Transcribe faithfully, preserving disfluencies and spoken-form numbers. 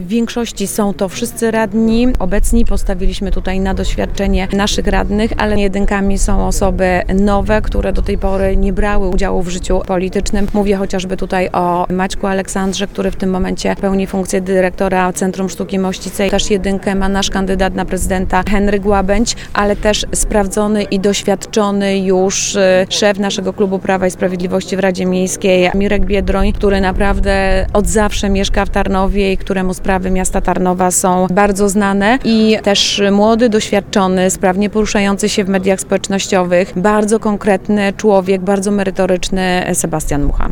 W większości są to wszyscy radni. Obecni postawiliśmy tutaj na doświadczenie naszych radnych, ale jedynkami są osoby nowe, które do tej pory nie brały udziału w życiu politycznym. Mówię chociażby tutaj o Maćku Aleksandrze, który w tym momencie pełni funkcję dyrektora Centrum Sztuki Mościce. Też jedynkę ma nasz kandydat na prezydenta Henryk Łabędź, ale też sprawdzony i doświadczony już szef naszego klubu Prawa i Sprawiedliwości w Radzie Miejskiej Mirek Biedroń, który naprawdę od zawsze mieszka w Tarnowie i któremu sprawy miasta Tarnowa są bardzo znane, i też młody, doświadczony, sprawnie poruszający się w mediach społecznościowych, bardzo konkretny człowiek, bardzo merytoryczny Sebastian Mucha.